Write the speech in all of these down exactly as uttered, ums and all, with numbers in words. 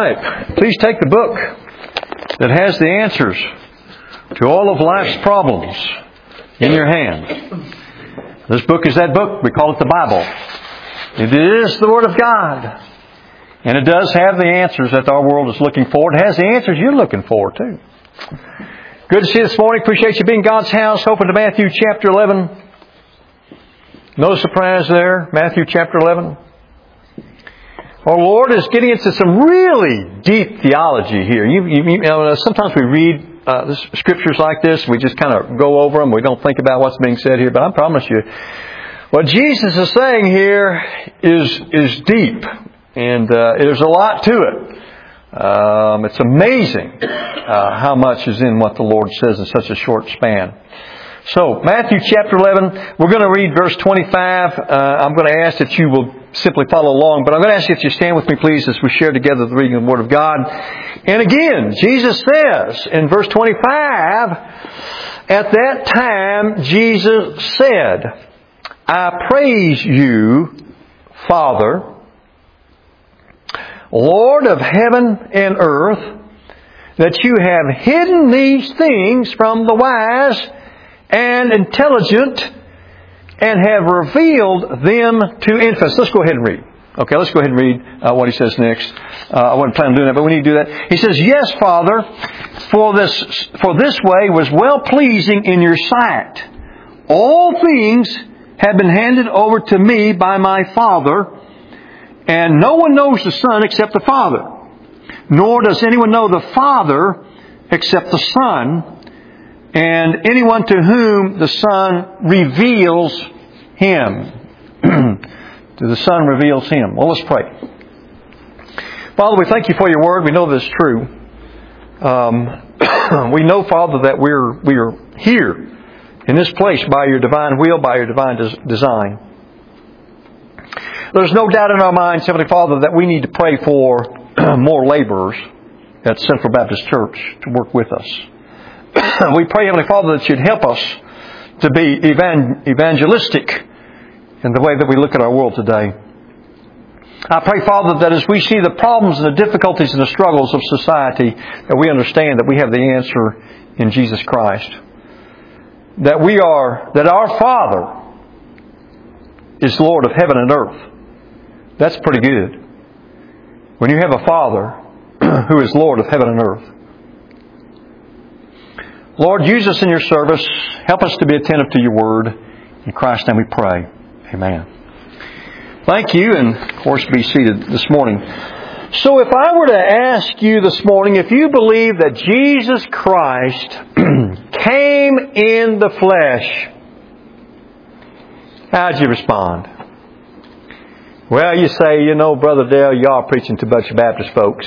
right. Please take the book that has the answers to all of life's problems in your hand. This book is that book. We call it the Bible. It is the Word of God. And it does have the answers that our world is looking for. It has the answers you're looking for, too. Good to see you this morning. Appreciate you being in God's house. Open to Matthew chapter eleven. No surprise there. Matthew chapter eleven. Our Lord is getting into some really deep theology here. You, you, you know, sometimes we read uh, this, scriptures like this. We just kind of go over them. We don't think about what's being said here. But I promise you, what Jesus is saying here is is deep. And uh, there's a lot to it. Um, it's amazing uh, how much is in what the Lord says in such a short span. So, Matthew chapter eleven, we're going to read verse twenty-five. Uh, I'm going to ask that you will simply follow along, but I'm going to ask you that you stand with me, please, as we share together the reading of the Word of God. And again, Jesus says in verse twenty-five, at that time Jesus said, I praise you, Father, Lord of heaven and earth, that you have hidden these things from the wise and intelligent and have revealed them to infants. Let's go ahead and read. Okay, let's go ahead and read uh, what he says next. Uh, I wasn't planning on doing that, but we need to do that. He says, yes, Father, for this, for this way was well-pleasing in your sight. All things have been handed over to me by my Father, and no one knows the Son except the Father. Nor does anyone know the Father except the Son, and anyone to whom the Son reveals Him. To the Son reveals Him. Well, let's pray. Father, we thank you for your Word. We know that it's true. Um, we know, Father, that we're we are here in this place by your divine will, by your divine des- design. There's no doubt in our minds, Heavenly Father, that we need to pray for more laborers at Central Baptist Church to work with us. We pray, Heavenly Father, that you'd help us to be evan- evangelistic in the way that we look at our world today. I pray, Father, that as we see the problems and the difficulties and the struggles of society, that we understand that we have the answer in Jesus Christ. That we are, that our Father is Lord of heaven and earth. That's pretty good. When you have a Father who is Lord of heaven and earth. Lord, use us in your service. Help us to be attentive to your word. In Christ's name we pray. Amen. Thank you, and of course be seated this morning. So if I were to ask you this morning if you believe that Jesus Christ came in the flesh, how'd you respond? Well, you say, you know, Brother Dale, you are preaching to a bunch of Baptist folks.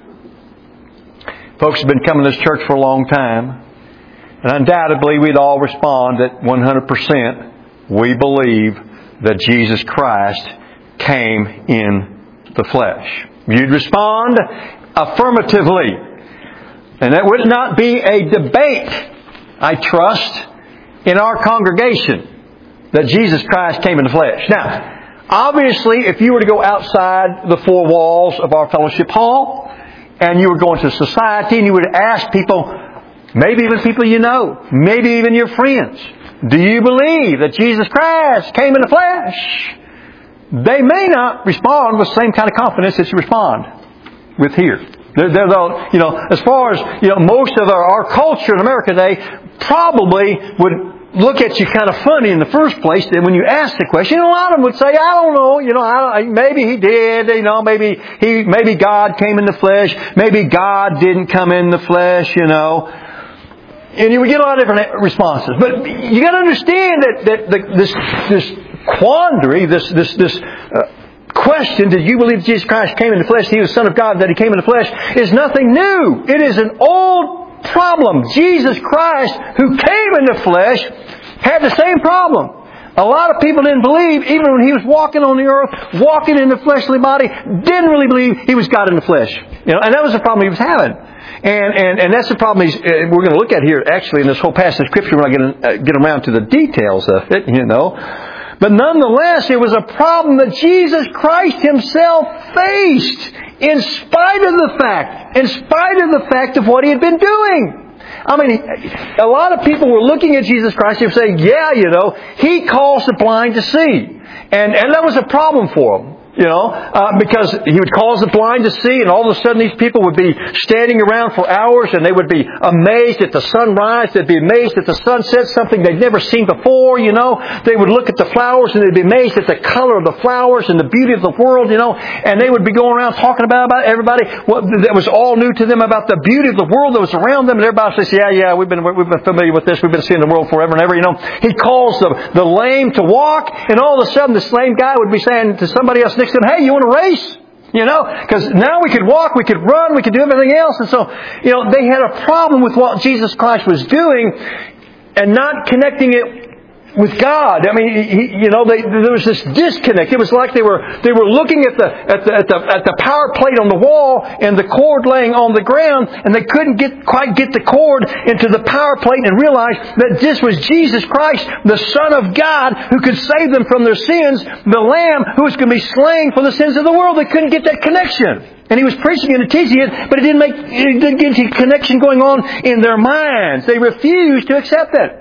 Folks have been coming to this church for a long time. And undoubtedly we'd all respond that one hundred percent we believe that Jesus Christ came in the flesh. You'd respond affirmatively. And that would not be a debate, I trust, in our congregation that Jesus Christ came in the flesh. Now, obviously, if you were to go outside the four walls of our fellowship hall and you were going to society and you would ask people, maybe even people you know, maybe even your friends, do you believe that Jesus Christ came in the flesh? They may not respond with the same kind of confidence that you respond with here. They're, they're, they're, you know, as far as, you know, most of our, our culture in America today probably would look at you kind of funny in the first place. Then when you ask the question, a lot of them would say, I don't know, you know, I don't, maybe He did, you know, maybe He, maybe God came in the flesh, maybe God didn't come in the flesh, you know. And you would get a lot of different responses. But you got to understand that, that the, this, this quandary, this, this, this uh, question, did you believe Jesus Christ came in the flesh, He was the Son of God, that He came in the flesh, is nothing new. It is an old problem. Jesus Christ, who came in the flesh, had the same problem. A lot of people didn't believe, even when He was walking on the earth, walking in the fleshly body, didn't really believe He was God in the flesh. You know, and that was the problem He was having. And, and, and that's the problem he's, uh, we're going to look at here, actually, in this whole passage of Scripture when I get, in, uh, get around to the details of it, you know. But nonetheless, it was a problem that Jesus Christ Himself faced in spite of the fact, in spite of the fact of what He had been doing. I mean, a lot of people were looking at Jesus Christ and saying, yeah, you know, He calls the blind to see. And, and that was a problem for them. You know, uh, because He would cause the blind to see, and all of a sudden these people would be standing around for hours, and they would be amazed at the sunrise. They'd be amazed at the sunset, something they'd never seen before. You know, they would look at the flowers, and they'd be amazed at the color of the flowers and the beauty of the world. You know, and they would be going around talking about about everybody what that was all new to them about the beauty of the world that was around them. And everybody says, "Yeah, yeah, we've been we've been familiar with this. We've been seeing the world forever and ever." You know, He calls the the lame to walk, and all of a sudden this lame guy would be saying to somebody else next to him, "Hey, you want to race?" You know, because now we could walk, we could run, we could do everything else. And so, you know, they had a problem with what Jesus Christ was doing and not connecting it with God. I mean, he, you know, they, there was this disconnect. It was like they were they were looking at the at the at the at the power plate on the wall and the cord laying on the ground, and they couldn't get quite get the cord into the power plate and realize that this was Jesus Christ, the Son of God, who could save them from their sins, the Lamb who was going to be slain for the sins of the world. They couldn't get that connection. And He was preaching it and teaching it, but it didn't make it didn't get any connection going on in their minds. They refused to accept that.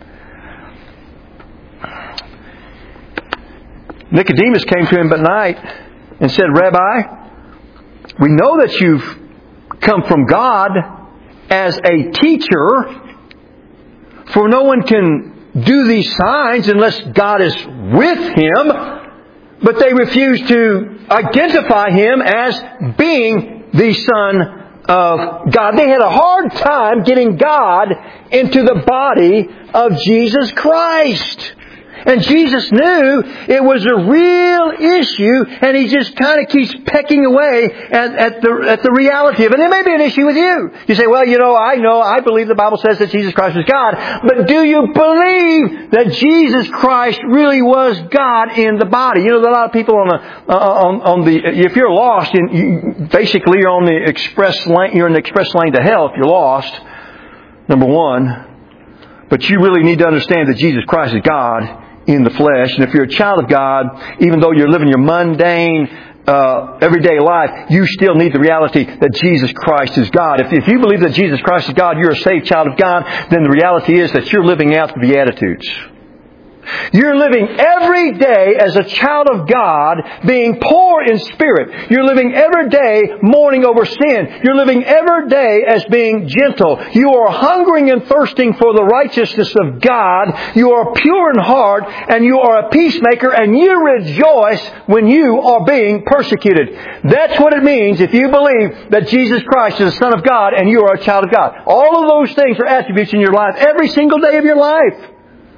Nicodemus came to Him by night and said, "Rabbi, we know that you've come from God as a teacher, for no one can do these signs unless God is with him." But they refused to identify Him as being the Son of God. They had a hard time getting God into the body of Jesus Christ. And Jesus knew it was a real issue, and He just kind of keeps pecking away at, at the at the reality of it. And it may be an issue with you. You say, "Well, you know, I know, I believe the Bible says that Jesus Christ is God." But do you believe that Jesus Christ really was God in the body? You know, there are a lot of people on the uh, on on the. If you're lost, you, you, basically you're on the express lane. You're in the express lane to hell if you're lost. Number one, but you really need to understand that Jesus Christ is God in the flesh. And if you're a child of God, even though you're living your mundane, uh, everyday life, you still need the reality that Jesus Christ is God. If, if you believe that Jesus Christ is God, you're a saved child of God, then the reality is that you're living out the Beatitudes. You're living every day as a child of God, being poor in spirit. You're living every day mourning over sin. You're living every day as being gentle. You are hungering and thirsting for the righteousness of God. You are pure in heart, and you are a peacemaker, and you rejoice when you are being persecuted. That's what it means if you believe that Jesus Christ is the Son of God and you are a child of God. All of those things are attributes in your life every single day of your life.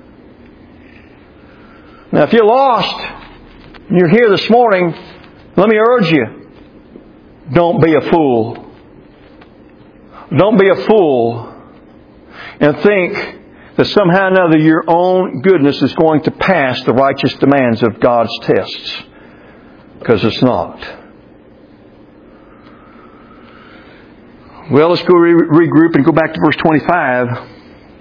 Now, if you're lost and you're here this morning, let me urge you, don't be a fool. Don't be a fool and think that somehow or another your own goodness is going to pass the righteous demands of God's tests. Because it's not. Well, let's go re- regroup and go back to verse twenty-five.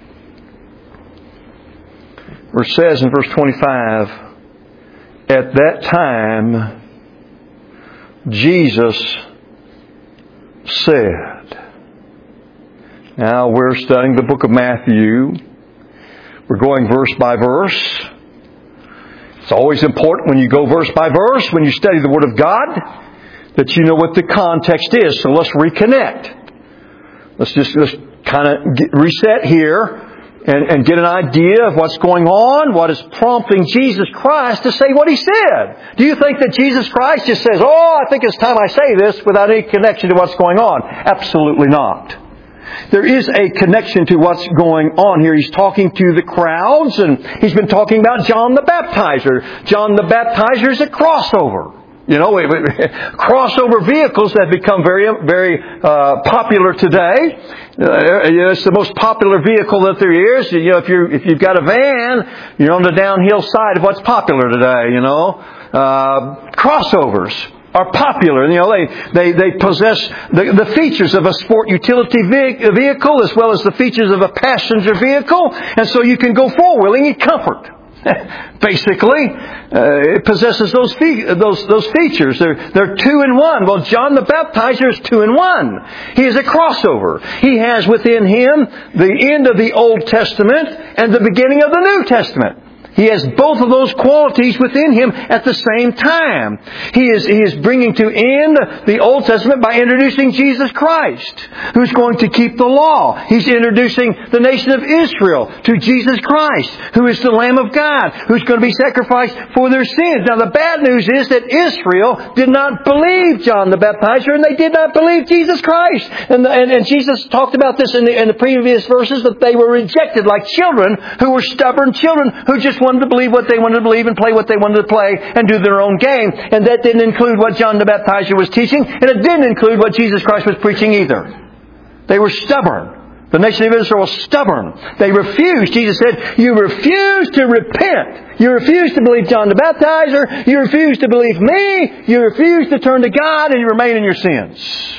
Where it says in verse twenty-five, at that time, Jesus said. Now, we're studying the book of Matthew. We're going verse by verse. It's always important when you go verse by verse, when you study the Word of God, that you know what the context is. So let's reconnect. Let's just, just kind of get, reset here. And, and get an idea of what's going on, what is prompting Jesus Christ to say what He said. Do you think that Jesus Christ just says, "Oh, I think it's time I say this," without any connection to what's going on? Absolutely not. There is a connection to what's going on here. He's talking to the crowds, and He's been talking about John the Baptizer. John the Baptizer is a crossover. You know, crossover vehicles have become very, very uh, popular today. Uh, it's the most popular vehicle that there is. You know, if you if you've got a van, you're on the downhill side of what's popular today. You know, uh, crossovers are popular. You know, they they they possess the, the features of a sport utility vehicle as well as the features of a passenger vehicle, and so you can go four wheeling in comfort. Basically, uh, it possesses those fe- those those features. They're they're two in one. Well, John the Baptizer is two in one. He is a crossover. He has within him the end of the Old Testament and the beginning of the New Testament. He has both of those qualities within him at the same time. He is, he is bringing to end the Old Testament by introducing Jesus Christ, who's going to keep the law. He's introducing the nation of Israel to Jesus Christ, who is the Lamb of God, who's going to be sacrificed for their sins. Now, the bad news is that Israel did not believe John the Baptizer, and they did not believe Jesus Christ. And, the, and, and Jesus talked about this in the, in the previous verses, that they were rejected like children who were stubborn children who just wanted to believe what they wanted to believe and play what they wanted to play and do their own game. And that didn't include what John the Baptizer was teaching, and it didn't include what Jesus Christ was preaching either. They were stubborn. The nation of Israel was stubborn. They refused. Jesus said, you refuse to repent. You refuse to believe John the Baptizer. You refuse to believe me. You refuse to turn to God, and you remain in your sins.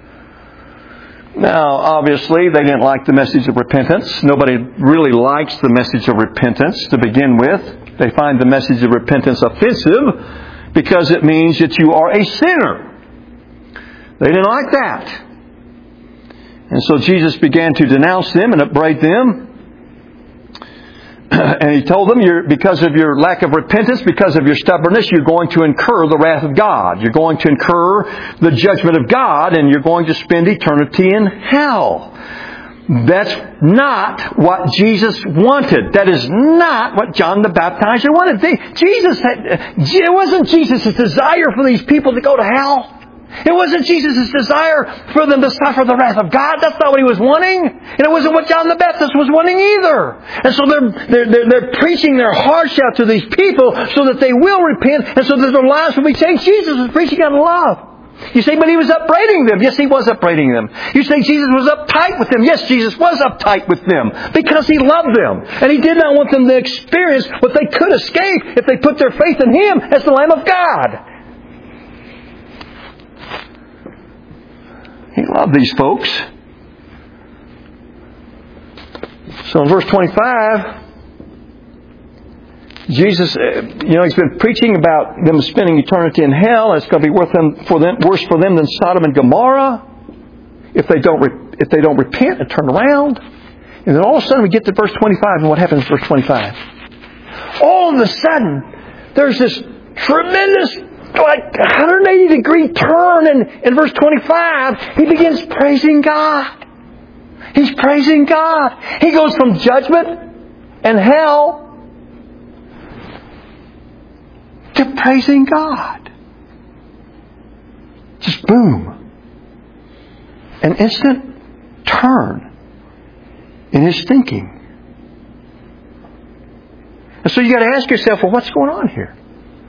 Now, obviously, they didn't like the message of repentance. Nobody really likes the message of repentance to begin with. They find the message of repentance offensive because it means that you are a sinner. They didn't like that. And so Jesus began to denounce them and upbraid them. And He told them, you're, because of your lack of repentance, because of your stubbornness, you're going to incur the wrath of God. You're going to incur the judgment of God, and you're going to spend eternity in hell. That's not what Jesus wanted. That is not what John the Baptizer wanted. They, Jesus had, it wasn't Jesus' desire for these people to go to hell. It wasn't Jesus' desire for them to suffer the wrath of God. That's not what He was wanting. And it wasn't what John the Baptist was wanting either. And so they're, they're, they're, they're preaching their hearts out to these people so that they will repent and so that their lives will be changed. Jesus was preaching out of love. You say, but He was upbraiding them. Yes, He was upbraiding them. You say Jesus was uptight with them. Yes, Jesus was uptight with them because He loved them. And He did not want them to experience what they could escape if they put their faith in Him as the Lamb of God. He loved these folks. So in verse twenty-five, Jesus, you know, He's been preaching about them spending eternity in hell. And it's going to be worth them, for them, worse for them than Sodom and Gomorrah if they don't if they don't repent and turn around. And then all of a sudden we get to verse twenty-five, and what happens in verse twenty-five? All of a sudden, there's this tremendous, like one hundred eighty degree turn, and in verse twenty-five, He begins praising God. He's praising God. He goes from judgment and hell to praising God. Just boom. An instant turn in his thinking. And so you got to ask yourself, well, what's going on here?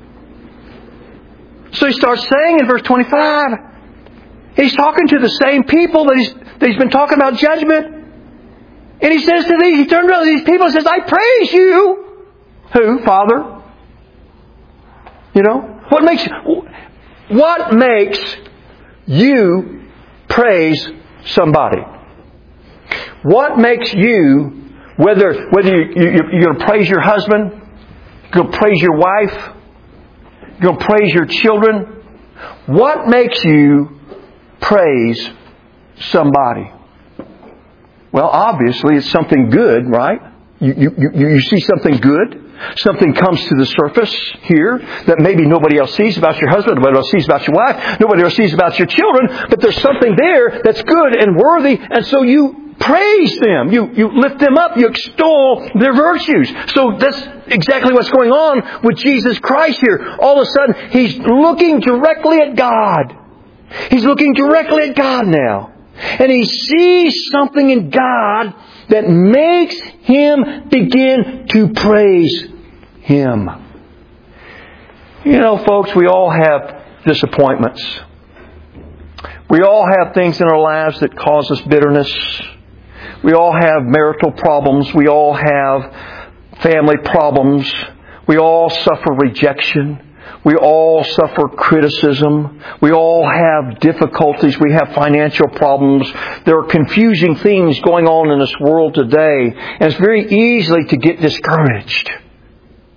So he starts saying in verse twenty-five, he's talking to the same people that he's, that he's been talking about judgment. And he says to these, he turns around to these people and says, I praise you. Who? Father? You know? What makes, what makes you praise somebody? What makes you, whether, whether you, you, you're going to praise your husband, you're going to praise your wife, you're going to praise your children. What makes you praise somebody? Well, obviously it's something good, right? You, you, you, you see something good. Something comes to the surface here that maybe nobody else sees about your husband, nobody else sees about your wife, nobody else sees about your children, but there's something there that's good and worthy, and so you praise them. You, you lift them up. You extol their virtues. So that's exactly what's going on with Jesus Christ here. All of a sudden, He's looking directly at God. He's looking directly at God now. And He sees something in God that makes Him begin to praise Him. You know, folks, we all have disappointments. We all have things in our lives that cause us bitterness. We all have marital problems. We all have family problems. We all suffer rejection. We all suffer criticism. We all have difficulties. We have financial problems. There are confusing things going on in this world today. And it's very easy to get discouraged.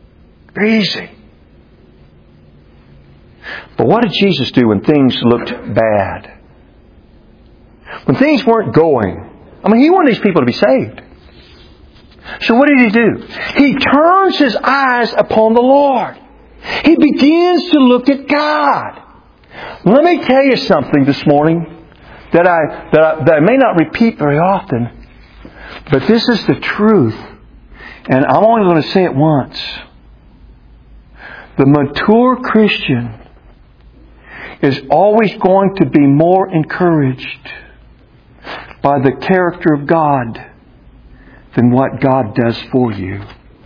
Easy. But what did Jesus do when things looked bad? When things weren't going? I mean, He wanted these people to be saved. So what did He do? He turns His eyes upon the Lord. He begins to look at God. Let me tell you something this morning that I, that I, that I may not repeat very often, but this is the truth. And I'm only going to say it once. The mature Christian is always going to be more encouraged by the character of God than what God does for you.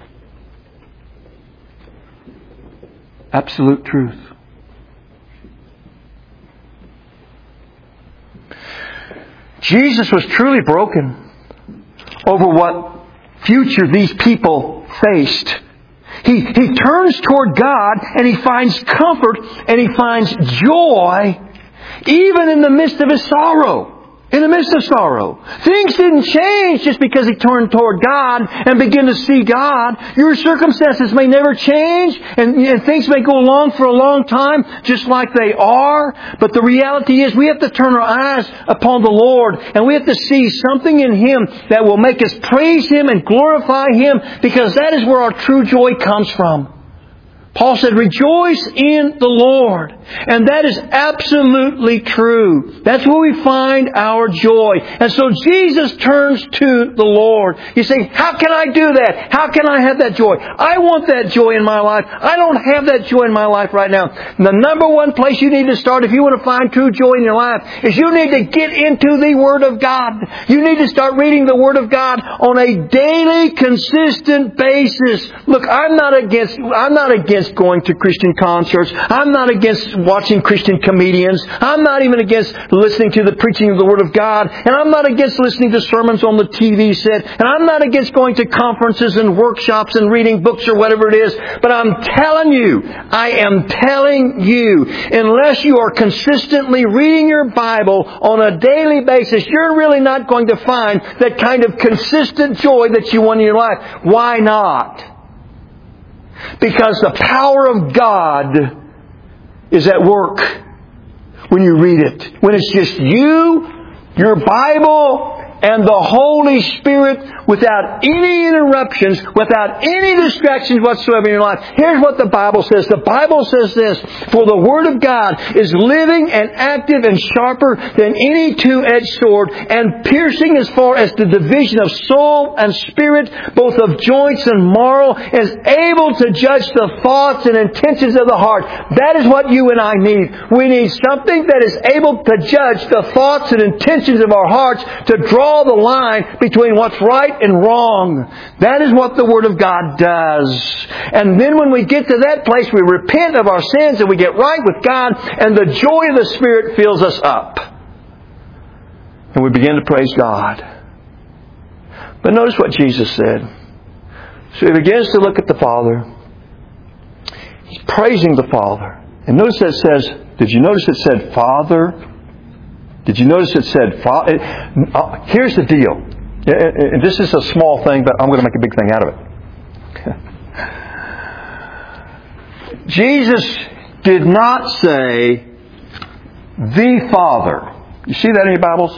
Absolute truth. Jesus was truly broken over what future these people faced. He, he turns toward God and He finds comfort and He finds joy even in the midst of His sorrow. In the midst of sorrow. Things didn't change just because he turned toward God and began to see God. Your circumstances may never change and, and things may go along for a long time just like they are. But the reality is we have to turn our eyes upon the Lord and we have to see something in Him that will make us praise Him and glorify Him, because that is where our true joy comes from. Paul said, rejoice in the Lord. And that is absolutely true. That's where we find our joy. And so Jesus turns to the Lord. You say, how can I do that? How can I have that joy? I want that joy in my life. I don't have that joy in my life right now. And the number one place you need to start if you want to find true joy in your life is you need to get into the Word of God. You need to start reading the Word of God on a daily, consistent basis. Look, I'm not against, I'm not against going to Christian concerts. I'm not against watching Christian comedians. I'm not even against listening to the preaching of the Word of God. And I'm not against listening to sermons on the T V set. And I'm not against going to conferences and workshops and reading books or whatever it is. But I'm telling you, I am telling you, unless you are consistently reading your Bible on a daily basis, you're really not going to find that kind of consistent joy that you want in your life. Why not? Because the power of God is at work when you read it. When it's just you, your Bible, and the Holy Spirit without any interruptions, without any distractions whatsoever in your life. Here's what the Bible says. The Bible says this, for the Word of God is living and active and sharper than any two-edged sword, and piercing as far as the division of soul and spirit, both of joints and marrow, is able to judge the thoughts and intentions of the heart. That is what you and I need. We need something that is able to judge the thoughts and intentions of our hearts, to draw the line between what's right and wrong. That is what the Word of God does. And then when we get to that place, we repent of our sins and we get right with God, and the joy of the Spirit fills us up. And we begin to praise God. But notice what Jesus said. So He begins to look at the Father. He's praising the Father. And notice that it says, did you notice it said Father? Did you notice it said Father? Here's the deal. And this is a small thing, but I'm going to make a big thing out of it. Jesus did not say the Father. You see that in your Bibles?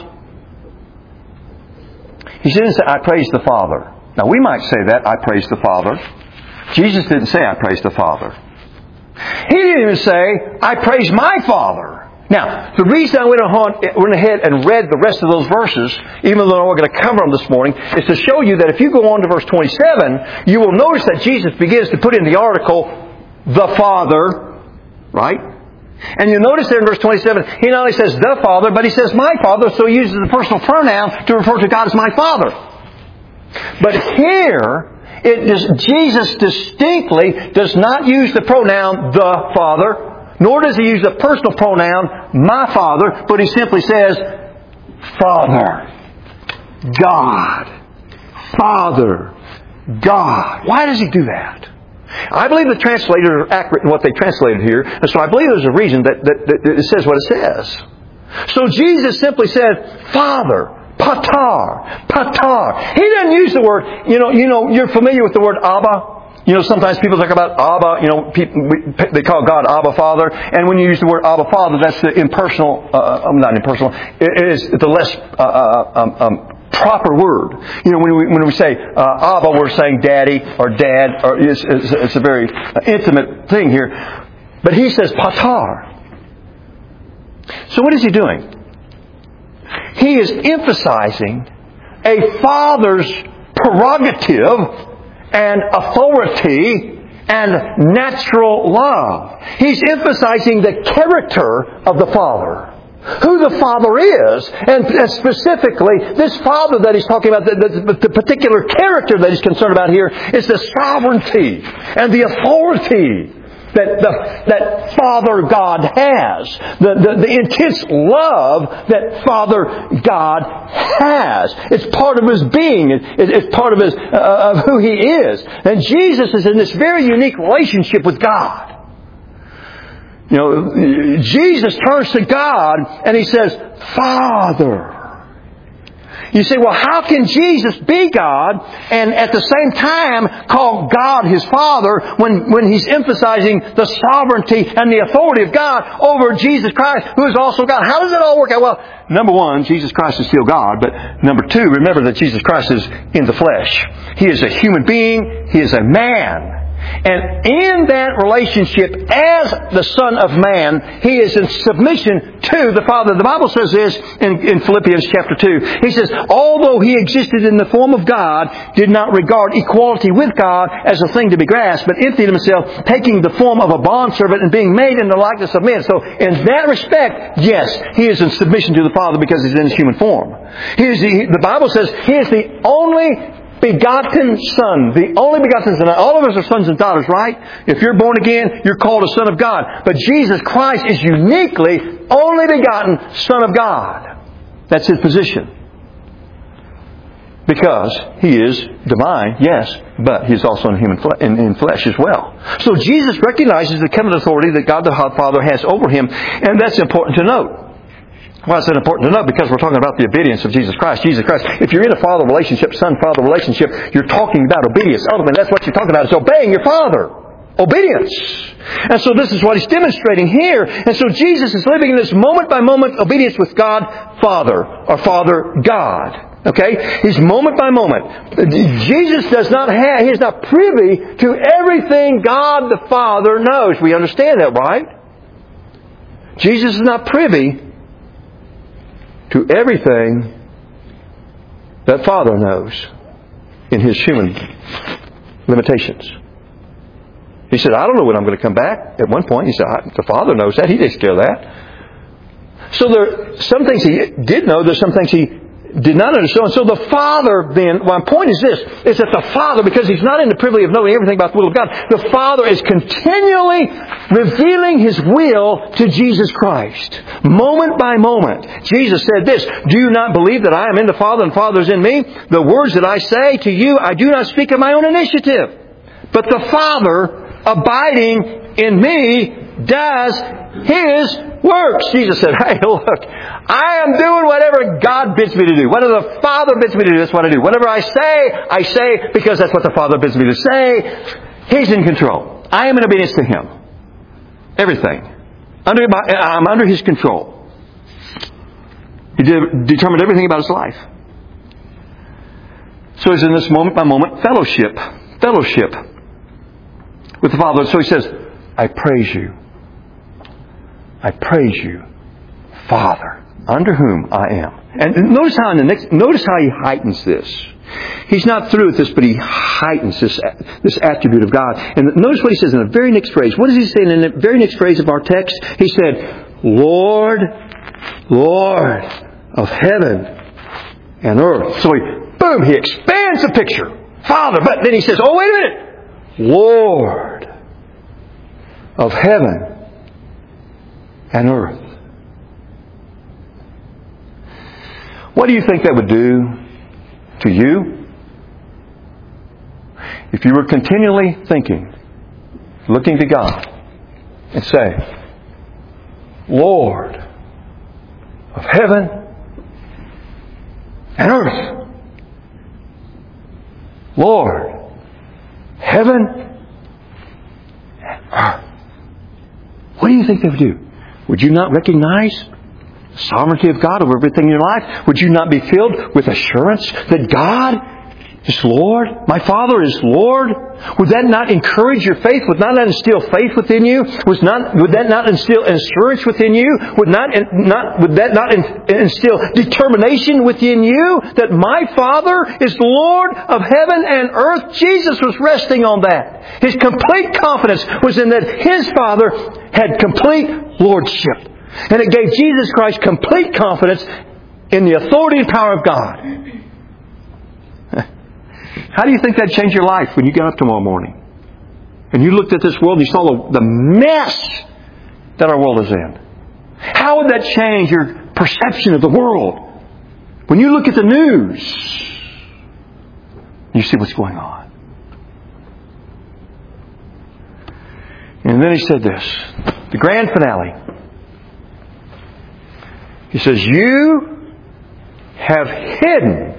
He didn't say, I praise the Father. Now we might say that, I praise the Father. Jesus didn't say, I praise the Father. He didn't even say, I praise my Father. Now, the reason I went ahead and read the rest of those verses, even though we're going to cover them this morning, is to show you that if you go on to verse twenty-seven, you will notice that Jesus begins to put in the article, the Father, right? And you notice there in verse twenty-seven, He not only says the Father, but He says my Father, so He uses the personal pronoun to refer to God as my Father. But here, it is, Jesus distinctly does not use the pronoun the Father, nor does He use the personal pronoun, my Father, but He simply says, Father, God, Father, God. Why does He do that? I believe the translators are accurate in what they translated here, and so I believe there's a reason that, that, that it says what it says. So Jesus simply said, Father, Patar, Patar. He doesn't use the word, you know, you know, you're familiar with the word Abba. You know, sometimes people talk about Abba, you know, people, they call God Abba Father. And when you use the word Abba Father, that's the impersonal, uh, not impersonal, it is the less uh, uh, um, um, proper word. You know, when we, when we say uh, Abba, we're saying daddy or dad, or it's, it's, it's a very intimate thing here. But he says Patar. So what is he doing? He is emphasizing a father's prerogative and authority and natural love. He's emphasizing the character of the Father. Who the Father is. And specifically, this Father that he's talking about, the, the, the particular character that he's concerned about here is the sovereignty and the authority that the, that Father God has. The, the, the intense love that Father God has. It's part of His being. It, it's part of His uh, of who He is. And Jesus is in this very unique relationship with God. You know, Jesus turns to God and He says, Father. You say, well, how can Jesus be God and at the same time call God His Father when, when He's emphasizing the sovereignty and the authority of God over Jesus Christ, who is also God? How does it all work out? Well, number one, Jesus Christ is still God. But number two, remember that Jesus Christ is in the flesh. He is a human being. He is a man. And in that relationship, as the Son of Man, He is in submission to the Father. The Bible says this in, in Philippians chapter two. He says, although He existed in the form of God, did not regard equality with God as a thing to be grasped, but emptied Himself, taking the form of a bondservant and being made in the likeness of men. So in that respect, yes, He is in submission to the Father because He's in His human form. He is the, the Bible says He is the only begotten Son. The only begotten Son. All of us are sons and daughters, right? If you're born again, you're called a son of God. But Jesus Christ is uniquely only begotten Son of God. That's His position. Because He is divine, yes, but He is also in human fle- in, in flesh as well. So Jesus recognizes the covenant authority that God the Father has over Him, and that's important to note. Why is that important to know? Because we're talking about the obedience of Jesus Christ. Jesus Christ. If you're in a father relationship, son-father relationship, you're talking about obedience. Ultimately, that's what you're talking about. It's obeying your Father. Obedience. And so this is what He's demonstrating here. And so Jesus is living in this moment-by-moment obedience with God, Father, or Father God. Okay? He's moment by moment. Jesus does not have, He is not privy to everything God the Father knows. We understand that, right? Jesus is not privy to everything that Father knows in His human limitations. He said, I don't know when I'm going to come back. At one point, He said, the Father knows that. He takes care of that. So there are some things He did know. There's some things He did not understand. So the Father then, my point is this, is that the Father, because He's not in the privilege of knowing everything about the will of God, the Father is continually revealing His will to Jesus Christ. Moment by moment. Jesus said this, do you not believe that I am in the Father and the Father is in me? The words that I say to you, I do not speak of my own initiative. But the Father, abiding in me, does His works. Jesus said, hey, look, I am doing whatever God bids me to do. Whatever the Father bids me to do, that's what I do. Whatever I say, I say because that's what the Father bids me to say. He's in control. I am in obedience to Him. Everything. Under my, I'm under His control. He did, determined everything about His life. So He's in this moment-by-moment fellowship. Fellowship with the Father. So He says, I praise you. I praise you, Father, under whom I am. And notice how in the next, notice how He heightens this. He's not through with this, but He heightens this, this attribute of God. And notice what He says in the very next phrase. What does He say in the very next phrase of our text? He said, Lord, Lord of heaven and earth. So He, boom, He expands the picture. Father, but then He says, oh, wait a minute. Lord of heaven and earth. What do you think that would do to you if you were continually thinking, looking to God and say, Lord of heaven and earth. Lord, heaven What do you think they would do? Would you not recognize the sovereignty of God over everything in your life? Would you not be filled with assurance that God is Lord? My Father is Lord? Would that not encourage your faith? Would not that instill faith within you? Was not, would that not instill assurance within you? Would, not, not, would that not instill determination within you that my Father is Lord of heaven and earth? Jesus was resting on that. His complete confidence was in that His Father had complete lordship. And it gave Jesus Christ complete confidence in the authority and power of God. How do you think that changed your life when you got up tomorrow morning? And you looked at this world and you saw the, the mess that our world is in. How would that change your perception of the world? When you look at the news, you see what's going on. And then he said this, the grand finale. He says, you have hidden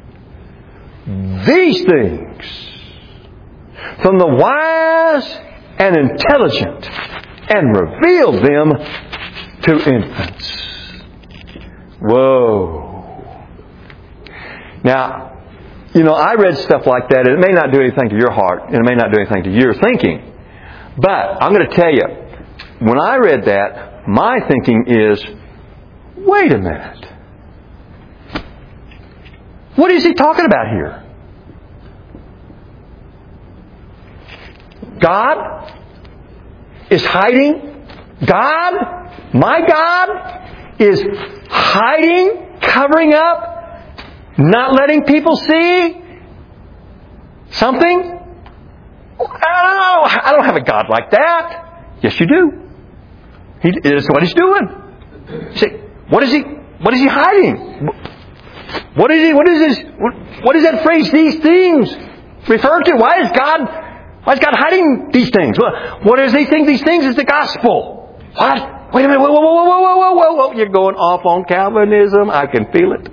these things from the wise and intelligent and revealed them to infants. Whoa. Now, you know, I read stuff like that, and it may not do anything to your heart, and it may not do anything to your thinking. But I'm going to tell you, when I read that, my thinking is, wait a minute. What is he talking about here? God is hiding. God, my God, is hiding, covering up, not letting people see something. I don't know. I don't have a God like that. Yes, you do. He, it's what He's doing. You say, what is He? What is He hiding? What is He? What is this? What is that phrase? These things refer to? Why is God? Why is God hiding these things? Well, what does He think these things is the gospel? What? Wait a minute! Whoa, whoa, whoa, whoa, whoa, whoa, whoa! You're going off on Calvinism. I can feel it.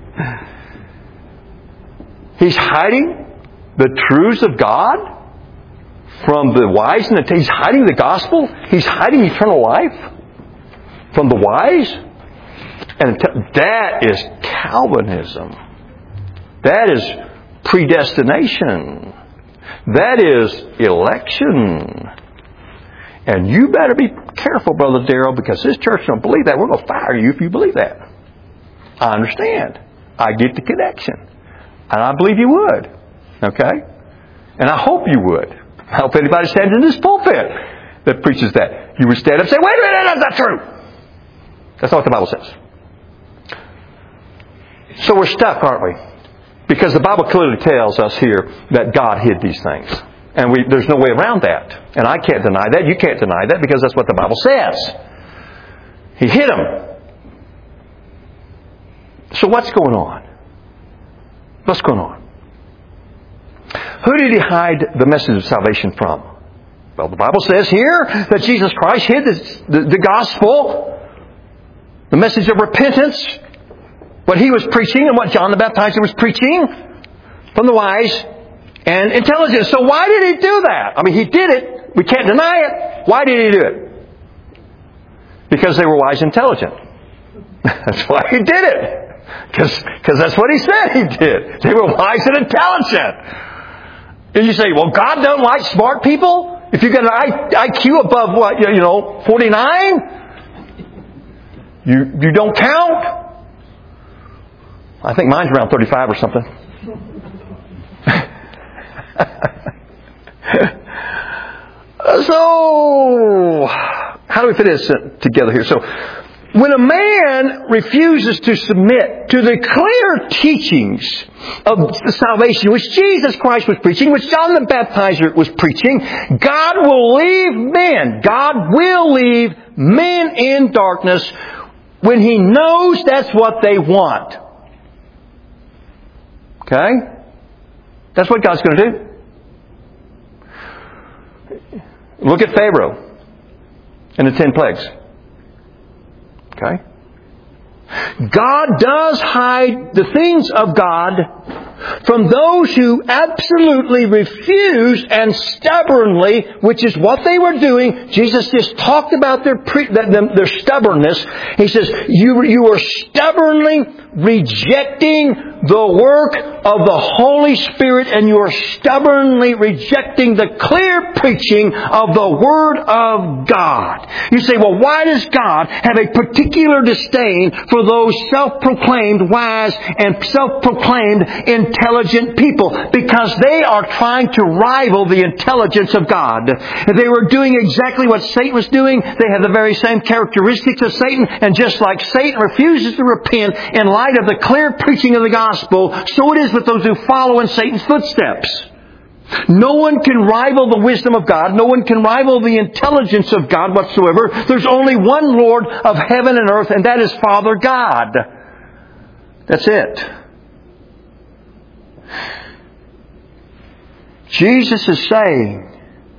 He's hiding the truths of God from the wise, and He's hiding the gospel. He's hiding eternal life from the wise. And that is Calvinism. That is predestination. That is election. And you better be careful, Brother Darrell, because this church don't believe that. We're going to fire you if you believe that. I understand. I get the connection. And I believe you would. Okay? And I hope you would. I hope anybody stands in this pulpit that preaches that, you would stand up and say, wait a minute, that's not true. That's not what the Bible says. So we're stuck, aren't we? Because the Bible clearly tells us here that God hid these things. And we, there's no way around that. And I can't deny that. You can't deny that because that's what the Bible says. He hid them. So what's going on? What's going on? Who did He hide the message of salvation from? Well, the Bible says here that Jesus Christ hid the, the, the gospel, the message of repentance, what He was preaching and what John the Baptizer was preaching, from the wise and intelligent. So why did He do that? I mean, He did it. We can't deny it. Why did He do it? Because they were wise and intelligent. That's why He did it. Because that's what He said He did. They were wise and intelligent. And you say, well, God doesn't like smart people? If you get an I Q above, what, you know, forty-nine? You, you don't count? I think mine's around thirty-five or something. So, how do we fit this together here? So, when a man refuses to submit to the clear teachings of the salvation which Jesus Christ was preaching, which John the Baptizer was preaching, God will leave men, God will leave men in darkness when He knows that's what they want. Okay? That's what God's going to do. Look at Pharaoh and the ten plagues. Okay? God does hide the things of God from those who absolutely refuse and stubbornly, which is what they were doing. Jesus just talked about their pre- their stubbornness. He says, you, you are stubbornly rejecting the work of the Holy Spirit, and you are stubbornly rejecting the clear preaching of the Word of God. You say, well, why does God have a particular disdain for those self-proclaimed wise and self-proclaimed intelligent people? Because they are trying to rival the intelligence of God. They were doing exactly what Satan was doing. They have the very same characteristics of Satan, and just like Satan refuses to repent in light of the clear preaching of the gospel, so it is with those who follow in Satan's footsteps. No one can rival the wisdom of God. No one can rival the intelligence of God whatsoever. There's only one Lord of heaven and earth, and that is Father God. That's it. Jesus is saying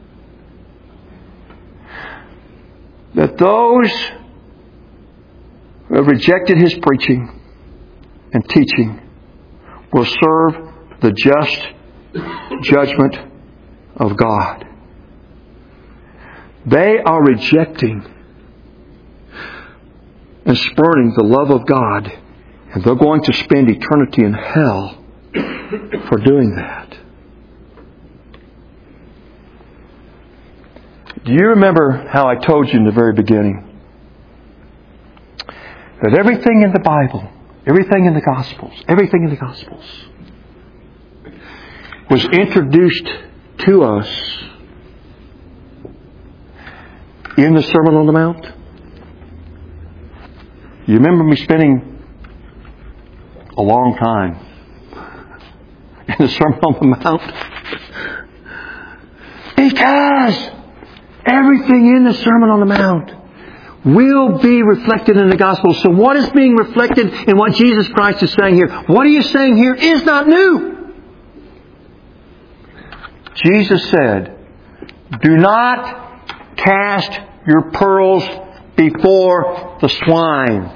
that those who have rejected His preaching and teaching will serve the just judgment of God. They are rejecting and spurning the love of God, and they're going to spend eternity in hell for doing that. Do you remember how I told you in the very beginning that everything in the Bible, everything in the Gospels, everything in the Gospels was introduced to us in the Sermon on the Mount? You remember me spending a long time in the Sermon on the Mount? Because everything in the Sermon on the Mount will be reflected in the Gospel. So what is being reflected in what Jesus Christ is saying here? What He is saying here is not new. Jesus said, do not cast your pearls before the swine.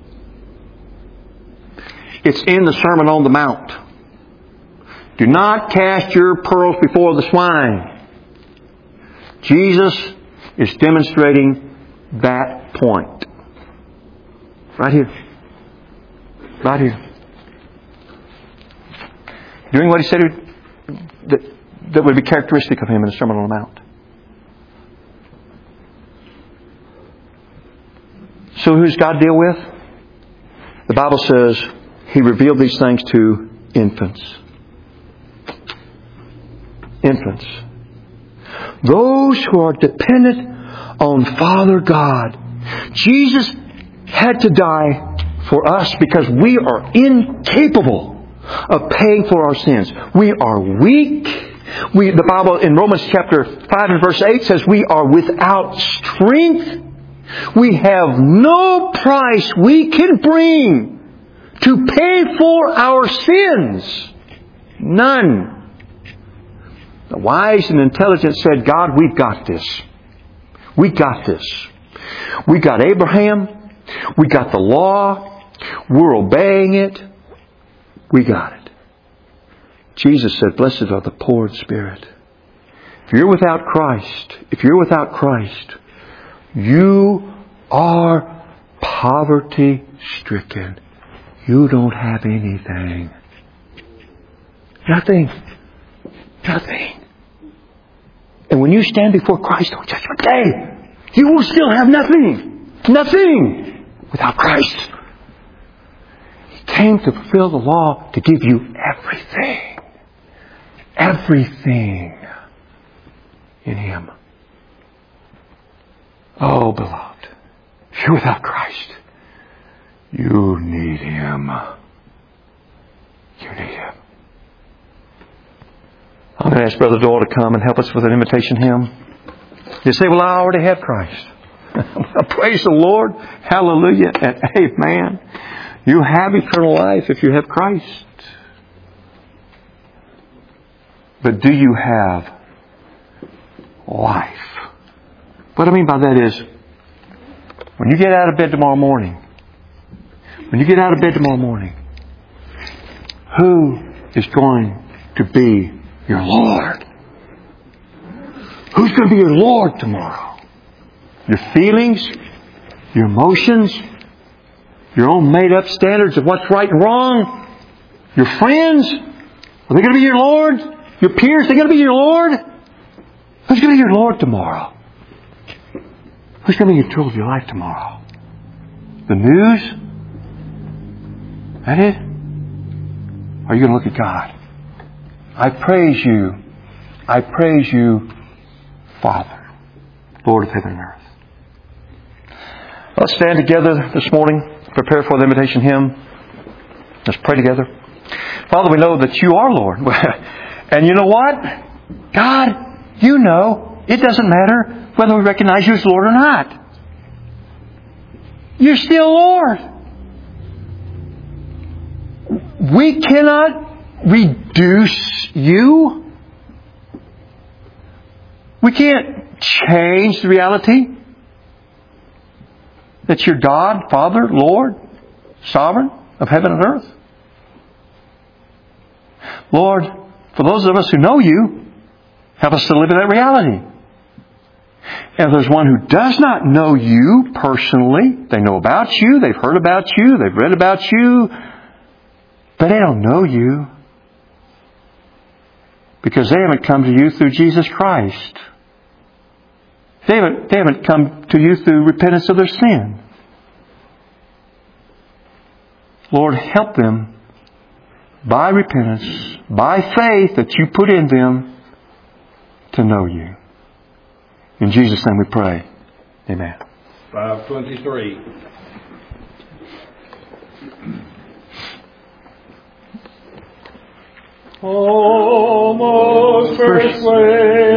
It's in the Sermon on the Mount. Do not cast your pearls before the swine. Jesus is demonstrating that point. Right here. Right here. Doing what He said that, that would be characteristic of Him in the Sermon on the Mount. So who does God deal with? The Bible says He revealed these things to infants. Infants. Those who are dependent on Father God. Jesus had to die for us because we are incapable of paying for our sins. We are weak. We, the Bible in Romans chapter five and verse eight says we are without strength. We have no price we can bring to pay for our sins. None. The wise and intelligent said, God, we've got this. We got this. We got Abraham. We got the law. We're obeying it. We got it. Jesus said, blessed are the poor in spirit. If you're without Christ, if you're without Christ, you are poverty stricken. You don't have anything. Nothing. Nothing. And when you stand before Christ on Judgment Day, you will still have nothing. Nothing without Christ. He came to fulfill the law to give you everything. Everything in Him. Oh, beloved, if you're without Christ, you need Him. You need Him. I'm going to ask Brother Doyle to come and help us with an invitation hymn. You say, well, I already have Christ. Well, praise the Lord. Hallelujah and amen. You have eternal life if you have Christ. But do you have life? What I mean by that is, when you get out of bed tomorrow morning, when you get out of bed tomorrow morning, who is going to be your Lord? Who's going to be your Lord tomorrow? Your feelings? Your emotions? Your own made-up standards of what's right and wrong? Your friends? Are they going to be your Lord? Your peers? Are they going to be your Lord? Who's going to be your Lord tomorrow? Who's going to be your tool of your life tomorrow? The news? That it? Or are you going to look at God? I praise you. I praise you, Father, Lord of heaven and earth. Let's stand together this morning, prepare for the invitation hymn. Let's pray together. Father, we know that you are Lord. And you know what? God, you know, it doesn't matter whether we recognize you as Lord or not. You're still Lord. We cannot reduce you. We can't change the reality that you're God, Father, Lord, Sovereign of heaven and earth. Lord, for those of us who know you, help us to live in that reality. And if there's one who does not know you personally, they know about you, they've heard about you, they've read about you, but they don't know you because they haven't come to you through Jesus Christ. They haven't, they haven't come to you through repentance of their sin. Lord, help them by repentance, by faith that you put in them to know you. In Jesus' name we pray. Amen. five twenty-three. Almost persuaded.